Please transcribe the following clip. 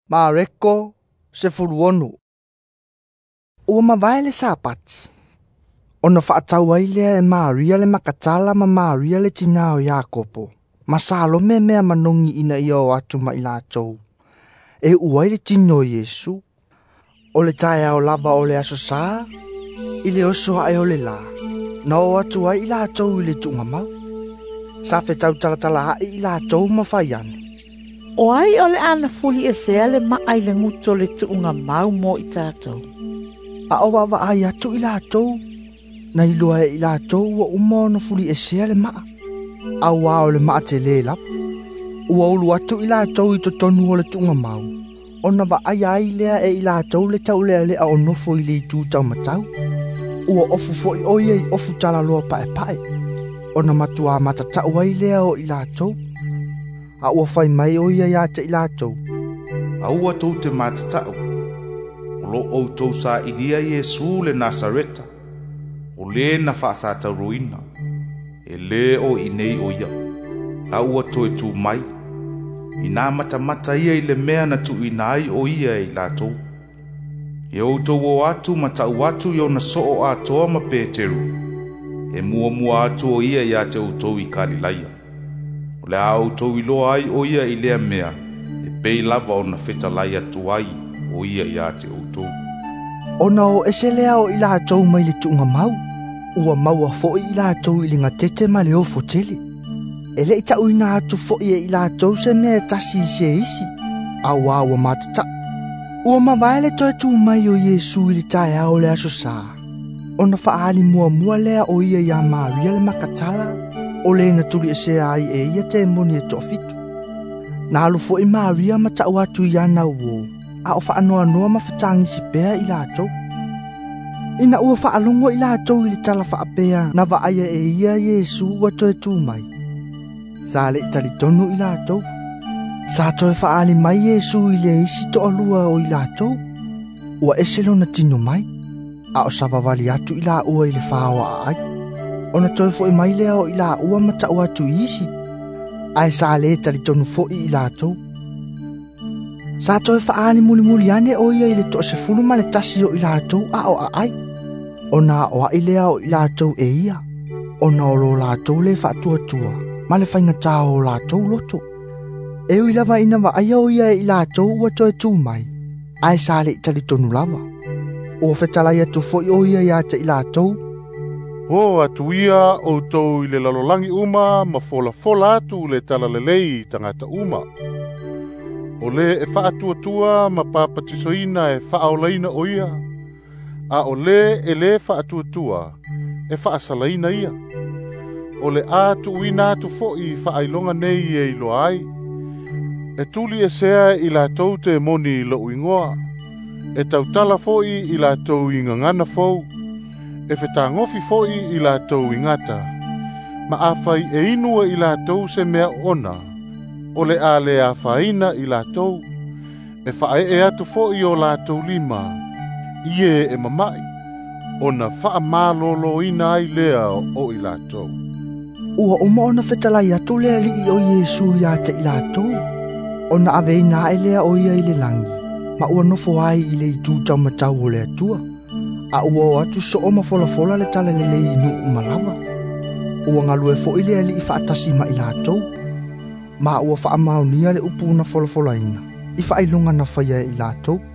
Mareko se fuluonu. Ua mawai le sapati. Ona whaatau ai lea e Maria le makatala ma Maria le tina o Iakopo. Ma Salome mea manongi ina ia o atu ma ilatou. E uai le tino Yesu. O le tae o lava o le aso saa. Ile oso hae o le la. Na o atu ai ilatou ile tunga mau. Sa fetau talatala hai ilatou ma whaiane. O ai o le ana fuli e sea le maa le nguto le tuunga mau mo i tātou. A o wawa ai atu ilatou. Na ilua e ilatou wa umo na fuli e sea le maa. A wao le maa te le lap. Ua ulu atu ilatou i to tonu o le tuunga mau. Ona wa ai lea e ilatou le tau lea le a onofo i le itu tau matau. Ua ofu fo i oia i ofu tala loa pae pae. Ona matua matatau ai lea o ilatou. A ua fai mai oia ia te ilatou. A ua tau te matatau. O lo o tau sa idia Yesu le Nasareta. O le na whaasa tau ruina. E le o inei oia. A ua toe tu mai. I nā mata ia i le mea na tu inai o ia i latou. E o tau o atu matau atu i o na soo atoa ma Peteru. E mua atu o ia ia te o tau i Kalilaia. O le au tau i loa ai o ia i lea mea. E pei lava o na whetalai atu ai o ia ia te o tau. Ona o ese lea o i latou mai le tunga mau. Ua maua fo i latou i linga tete ma le ofo tele. E le ita uina atu fo i e ilatou se mea tasi se isi. A wawa matata. Ua mawaele toi tu mai o Yesu i le tae au le aso saa. Ona faali mua lea o ia ia Maria le makatala. O le na tuli e se ai e ia te moni e tofitu. Na alu fo i Maria mata watu i ana uo. A o whaanoa noa mawhatangi si pea i latou. Ina ua whaalongo i latou i le tala whaapea na waaya e ia Yesu wa toi tu mai. Sa le tali tonu i latou. Sa toi faali mai Yesu i le isi to alua o i latou. Ua eselo na tino mai. A o savavali atu i la ua i le whaoa ai. Ona toi fo i mai lea o i la ua mata ua tu isi. Ai sa le tali tonu fo i latou. Sa toi faali muli ane o ia i le to se fulu ma le tasi o i latou a o ai. Ona o ai lea o i latou e ia. Ona o lo latou le whaatua tua. Ma le whainga tāo o latou loto. E ui lava ina wa aia o ia i latou ua toi tū mai. Ai sa le tali tonu lava. O whetalai atu fo i o ia ia te i latou. O atu ia o tau i le lalolangi uma ma fola atu le talalelei tangata uma. O le e whaatua ma papatisoina e whaaolaina o ia. A o le whaatua e whaasalaina ia. O le atu uina atu fo i whaailonga nei e ilo ai. E tuli e sea i la tau te moni lo uingoa. E tautala fo i la tau ingangana fo. E whetangofi fo i la tau ingata. Ma awhai e inua i la tau se mea ona. O le a le a whaina i la tau. E whae e atu fo i o la tau lima. Ie e mamai. Ona wha malolo ina ai lea o i la tau. Ua uma ona whetalai atu lea li i o Yesu ia te i latou. Ona ave ina e lea o ia i le langi. Ma ua nofo ai i le itu tau matau o le atua. A ua o atu so o ma fola le tala le lei inu umalawa. Ua ngalu e fo i lea li i whaatasi ma i latou. Ma ua wha amaunia le upu na fola ina. I whailunga na whaia i latou.